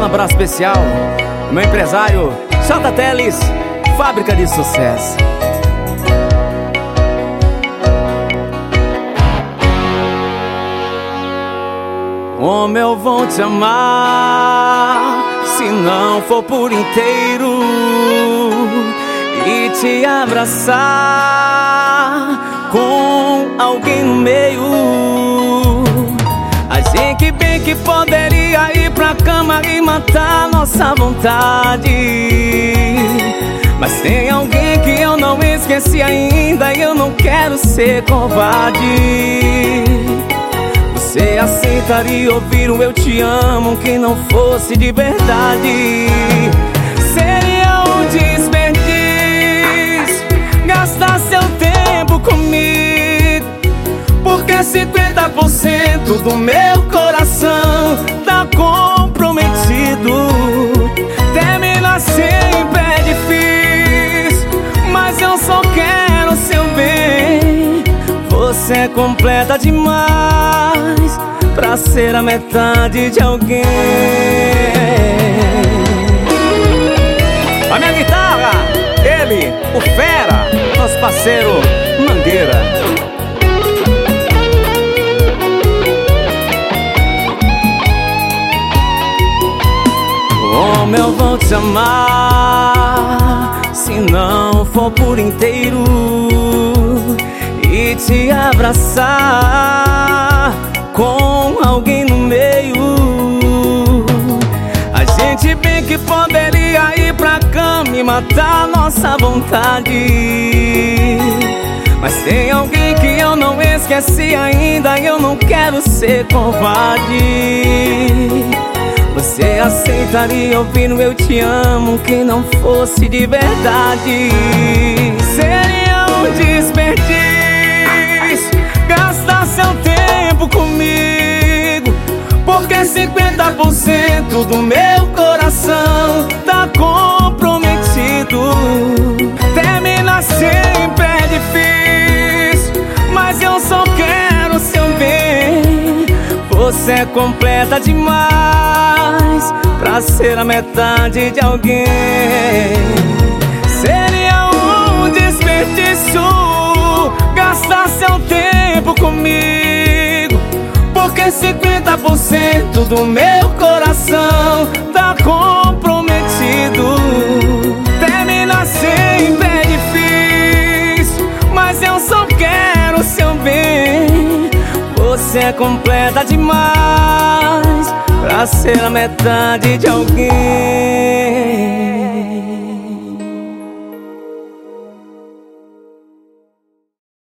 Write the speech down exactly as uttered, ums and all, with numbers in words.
um abraço especial ao meu empresário J Teles, fábrica de sucesso. Como eu vou te amar se não for por inteiro e te abraçar com alguém no meio? A gente bem que poderia ir pra cama e matar nossa vontade, mas tem alguém que eu não esqueci ainda e eu não quero ser covarde. Você aceitaria ouvir um eu te amo que não fosse de verdade? Seria um desperdício gastar seu tempo comigo, porque cinquenta por cento do meu coração tá comprometido. Terminar sempre é difícil, mas eu só quero seu bem. Você é completa demais pra ser a metade de alguém. A minha guitarra, ele, o fera, nosso parceiro Mangueira. Como eu vou te amar se não for por inteiro e te abraçar com alguém no meio? A gente bem que poderia ir pra cama e matar nossa vontade, mas tem alguém que eu não esqueci ainda e eu não quero ser covarde. Você aceitaria ouvir um eu te amo que não fosse de verdade? Seria um desperdício gastar seu tempo comigo, porque cinquenta por cento do meu coração tá comprometido. Terminar sempre é difícil, mas eu só quero seu bem. Você é completa demais pra ser a metade de alguém. Seria um desperdício gastar seu tempo comigo, porque cinquenta por cento do meu coração tá comprometido. Terminar sempre é difícil, mas eu só quero seu bem. Você é completa demais pra ser a metade de alguém.